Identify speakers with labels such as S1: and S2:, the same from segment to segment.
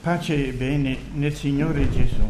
S1: Pace e bene nel Signore Gesù.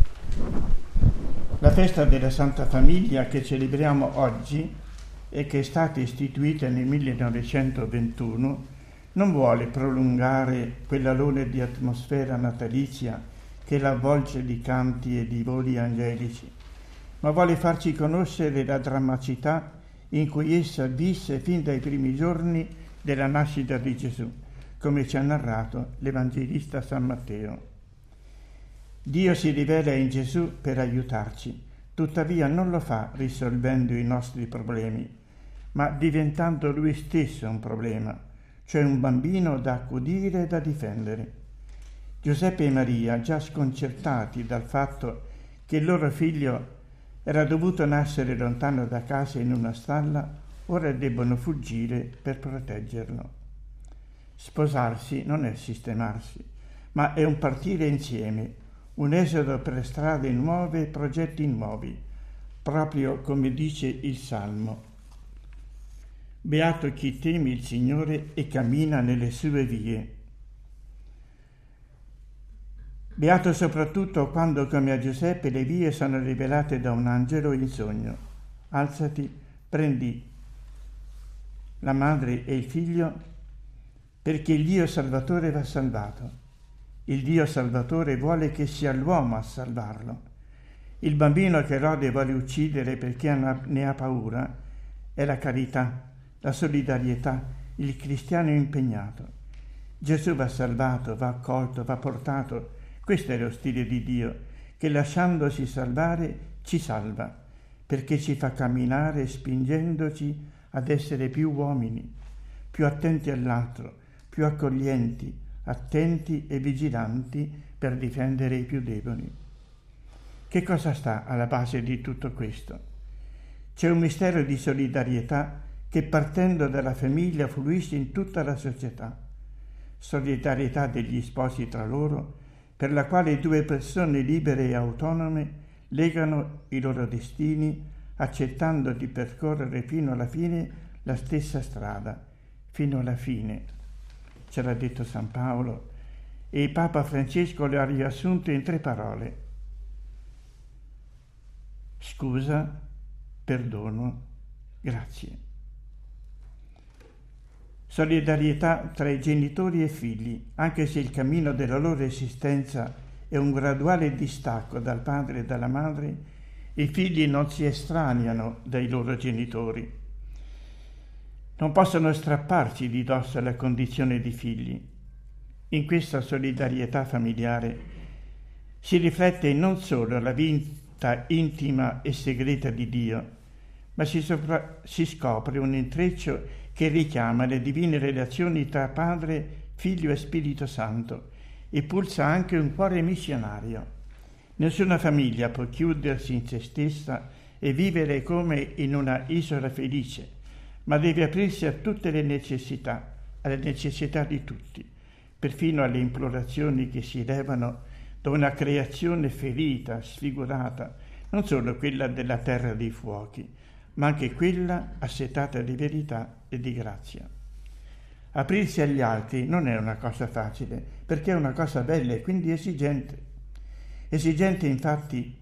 S1: La festa della Santa Famiglia che celebriamo oggi e che è stata istituita nel 1921 non vuole prolungare quell'alone di atmosfera natalizia che la avvolge di canti e di voli angelici, ma vuole farci conoscere la drammaticità in cui essa visse fin dai primi giorni della nascita di Gesù, come ci ha narrato l'Evangelista San Matteo. Dio si rivela in Gesù per aiutarci, tuttavia non lo fa risolvendo i nostri problemi, ma diventando Lui stesso un problema, cioè un bambino da accudire e da difendere. Giuseppe e Maria, già sconcertati dal fatto che il loro figlio era dovuto nascere lontano da casa in una stalla, ora debbono fuggire per proteggerlo. Sposarsi non è sistemarsi, ma è un partire insieme, un esodo per strade nuove e progetti nuovi, proprio come dice il Salmo. Beato chi teme il Signore e cammina nelle sue vie. Beato soprattutto quando, come a Giuseppe, le vie sono rivelate da un angelo in sogno. Alzati, prendi la madre e il figlio, perché il Dio Salvatore va salvato. Il Dio Salvatore vuole che sia l'uomo a salvarlo. Il bambino che Erode vuole uccidere perché ne ha paura è la carità, la solidarietà, il cristiano impegnato. Gesù va salvato, va accolto, va portato. Questo è lo stile di Dio, che lasciandosi salvare ci salva, perché ci fa camminare spingendoci ad essere più uomini, più attenti all'altro, più accoglienti, attenti e vigilanti per difendere i più deboli. Che cosa sta alla base di tutto questo? C'è un mistero di solidarietà che partendo dalla famiglia fluisce in tutta la società. Solidarietà degli sposi tra loro, per la quale due persone libere e autonome legano i loro destini, accettando di percorrere fino alla fine la stessa strada, fino alla fine. Ce l'ha detto San Paolo e Papa Francesco le ha riassunto in 3 parole: scusa, perdono, grazie. Solidarietà tra i genitori e figli, anche se il cammino della loro esistenza è un graduale distacco dal padre e dalla madre, i figli non si estraniano dai loro genitori. Non possono strapparsi di dosso la condizione di figli. In questa solidarietà familiare si riflette non solo la vita intima e segreta di Dio, ma si scopre un intreccio che richiama le divine relazioni tra Padre, Figlio e Spirito Santo e pulsa anche un cuore missionario. Nessuna famiglia può chiudersi in se stessa e vivere come in una isola felice, ma deve aprirsi a tutte le necessità, alle necessità di tutti, perfino alle implorazioni che si elevano da una creazione ferita, sfigurata, non solo quella della terra dei fuochi, ma anche quella assetata di verità e di grazia. Aprirsi agli altri non è una cosa facile, perché è una cosa bella e quindi esigente. Esigente infatti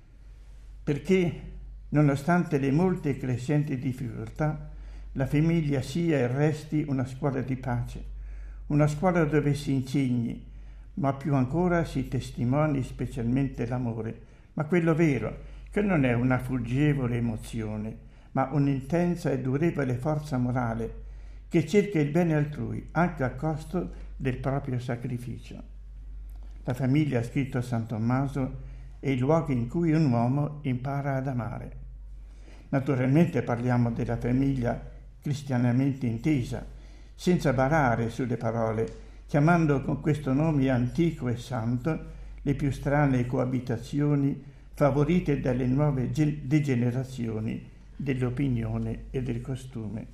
S1: perché, nonostante le molte e crescenti difficoltà, la famiglia sia e resti una scuola di pace, una scuola dove si insegni, ma più ancora si testimoni specialmente l'amore, ma quello vero, che non è una fuggevole emozione, ma un'intensa e durevole forza morale che cerca il bene altrui, anche a costo del proprio sacrificio. La famiglia, ha scritto San Tommaso, è il luogo in cui un uomo impara ad amare. Naturalmente parliamo della famiglia cristianamente intesa, senza barare sulle parole, chiamando con questo nome antico e santo le più strane coabitazioni favorite dalle nuove degenerazioni dell'opinione e del costume.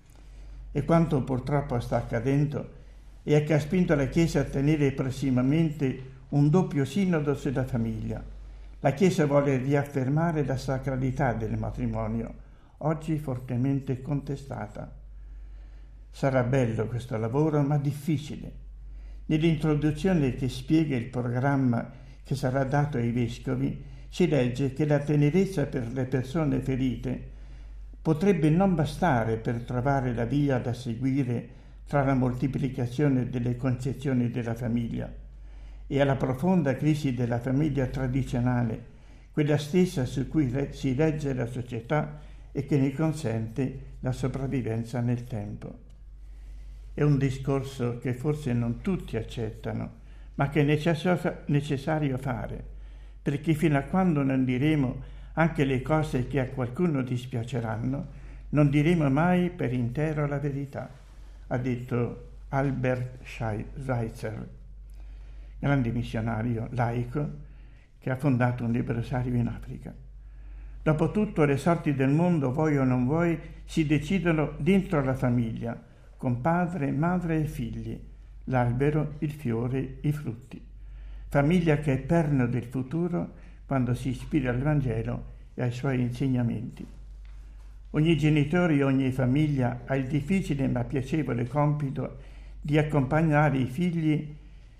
S1: E quanto purtroppo sta accadendo è che ha spinto la Chiesa a tenere prossimamente un doppio sinodo sulla famiglia. La Chiesa vuole riaffermare la sacralità del matrimonio, oggi fortemente contestata. Sarà bello questo lavoro, ma difficile. Nell'introduzione che spiega il programma che sarà dato ai vescovi, si legge che la tenerezza per le persone ferite potrebbe non bastare per trovare la via da seguire tra la moltiplicazione delle concezioni della famiglia e alla profonda crisi della famiglia tradizionale, quella stessa su cui si regge la società e che ne consente la sopravvivenza nel tempo. È un discorso che forse non tutti accettano, ma che è necessario fare, perché fino a quando non diremo anche le cose che a qualcuno dispiaceranno, non diremo mai per intero la verità, ha detto Albert Schweitzer, grande missionario laico che ha fondato un lebbrosario in Africa. Dopotutto le sorti del mondo, vuoi o non vuoi, si decidono dentro la famiglia, con padre, madre e figli, l'albero, il fiore, i frutti. Famiglia che è perno del futuro quando si ispira al Vangelo e ai suoi insegnamenti. Ogni genitore e ogni famiglia ha il difficile ma piacevole compito di accompagnare i figli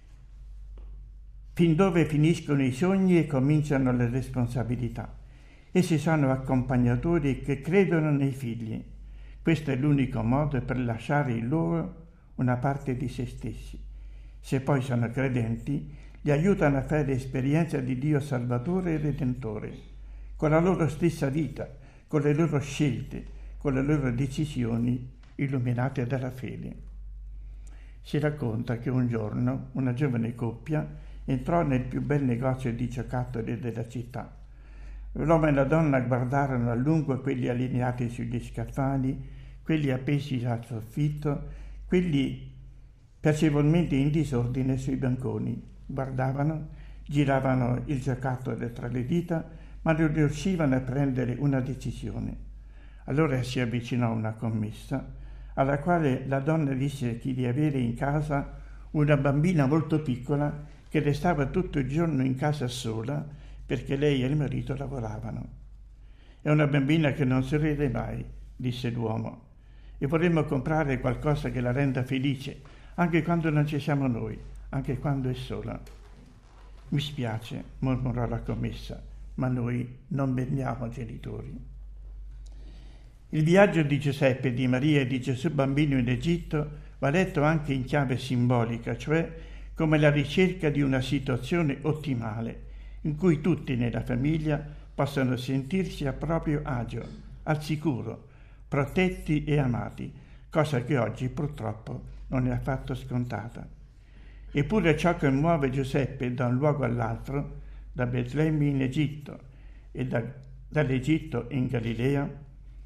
S1: fin dove finiscono i sogni e cominciano le responsabilità. Essi sono accompagnatori che credono nei figli. Questo è l'unico modo per lasciare in loro una parte di se stessi. Se poi sono credenti, li aiutano a fare esperienza di Dio Salvatore e Redentore, con la loro stessa vita, con le loro scelte, con le loro decisioni illuminate dalla fede. Si racconta che un giorno una giovane coppia entrò nel più bel negozio di giocattoli della città. L'uomo e la donna guardarono a lungo quelli allineati sugli scaffali, quelli appesi al soffitto, quelli piacevolmente in disordine sui banconi. Guardavano, giravano il giocattolo tra le dita, ma non riuscivano a prendere una decisione. Allora si avvicinò una commessa, alla quale la donna disse di avere in casa una bambina molto piccola che restava tutto il giorno in casa sola perché lei e il marito lavoravano. È una bambina che non sorride mai, disse l'uomo, e vorremmo comprare qualcosa che la renda felice, anche quando non ci siamo noi, anche quando è sola. Mi spiace, mormorò la commessa, ma noi non vendiamo genitori. Il viaggio di Giuseppe, di Maria e di Gesù bambino in Egitto va letto anche in chiave simbolica, cioè come la ricerca di una situazione ottimale, in cui tutti nella famiglia possano sentirsi a proprio agio, al sicuro, protetti e amati, cosa che oggi purtroppo non è affatto scontata. Eppure ciò che muove Giuseppe da un luogo all'altro, da Betlemme in Egitto e dall'Egitto in Galilea,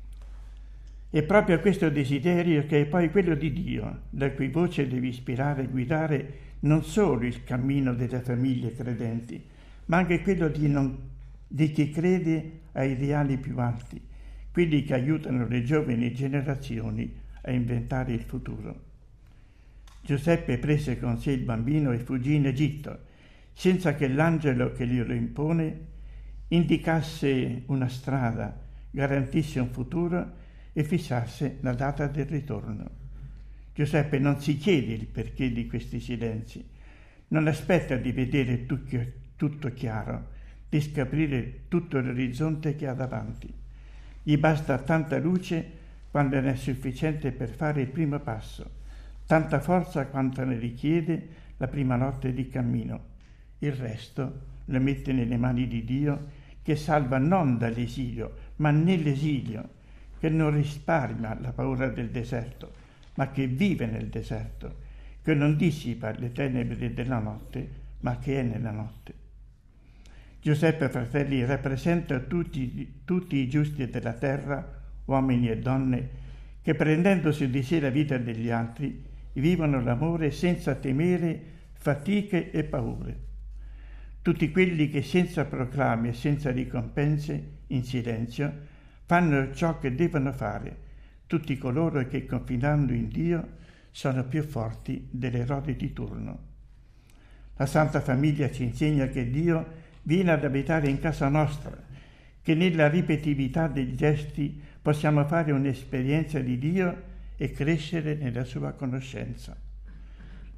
S1: è proprio questo desiderio che è poi quello di Dio, la cui voce deve ispirare e guidare non solo il cammino delle famiglie credenti, ma anche quello di chi crede ai ideali più alti, quelli che aiutano le giovani generazioni a inventare il futuro. Giuseppe prese con sé il bambino e fuggì in Egitto, senza che l'angelo che glielo impone indicasse una strada, garantisse un futuro e fissasse la data del ritorno. Giuseppe non si chiede il perché di questi silenzi, non aspetta di vedere tutto chiaro, di scoprire tutto l'orizzonte che ha davanti. Gli basta tanta luce quando ne è sufficiente per fare il primo passo, tanta forza quanto ne richiede la prima notte di cammino. Il resto lo mette nelle mani di Dio, che salva non dall'esilio, ma nell'esilio, che non risparmia la paura del deserto, ma che vive nel deserto, che non dissipa le tenebre della notte, ma che è nella notte. Giuseppe, fratelli, rappresenta tutti i giusti della terra, uomini e donne, che prendendosi di sé la vita degli altri, vivono l'amore senza temere fatiche e paure. Tutti quelli che senza proclami e senza ricompense, in silenzio, fanno ciò che devono fare, tutti coloro che confidando in Dio sono più forti dell'erode di turno. La Santa Famiglia ci insegna che Dio viene ad abitare in casa nostra, che nella ripetitività dei gesti possiamo fare un'esperienza di Dio e crescere nella sua conoscenza.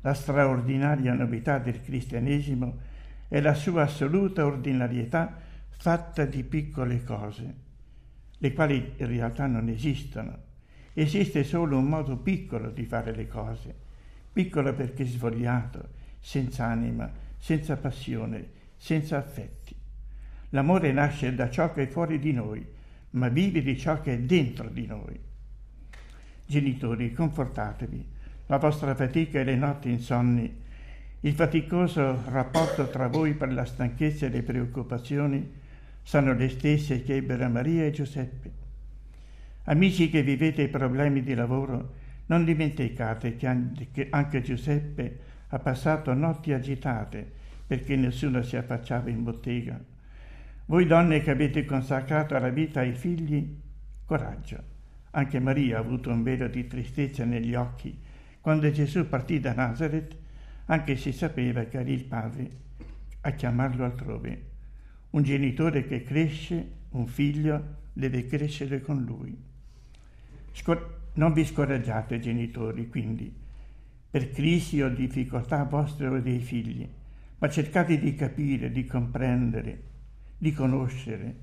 S1: La straordinaria novità del cristianesimo è la sua assoluta ordinarietà fatta di piccole cose, le quali in realtà non esistono. Esiste solo un modo piccolo di fare le cose, piccolo perché svogliato, senza anima, senza passione, senza affetti. L'amore nasce da ciò che è fuori di noi, ma vive di ciò che è dentro di noi. Genitori, confortatevi. La vostra fatica e le notti insonni, il faticoso rapporto tra voi per la stanchezza e le preoccupazioni sono le stesse che ebbero Maria e Giuseppe. Amici che vivete i problemi di lavoro, non dimenticate che anche Giuseppe ha passato notti agitate perché nessuno si affacciava in bottega. Voi donne che avete consacrato la vita ai figli, coraggio. Anche Maria ha avuto un velo di tristezza negli occhi quando Gesù partì da Nazareth, anche se sapeva che era il Padre a chiamarlo altrove. Un genitore che cresce, un figlio, deve crescere con lui. Non vi scoraggiate, genitori, quindi, per crisi o difficoltà vostre o dei figli, ma cercate di capire, di comprendere, di conoscere,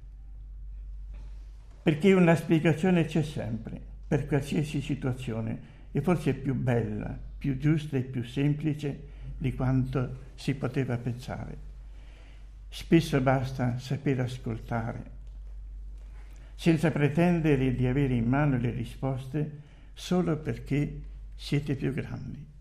S1: perché una spiegazione c'è sempre, per qualsiasi situazione, e forse è più bella, più giusta e più semplice di quanto si poteva pensare. Spesso basta sapere ascoltare, senza pretendere di avere in mano le risposte solo perché siete più grandi.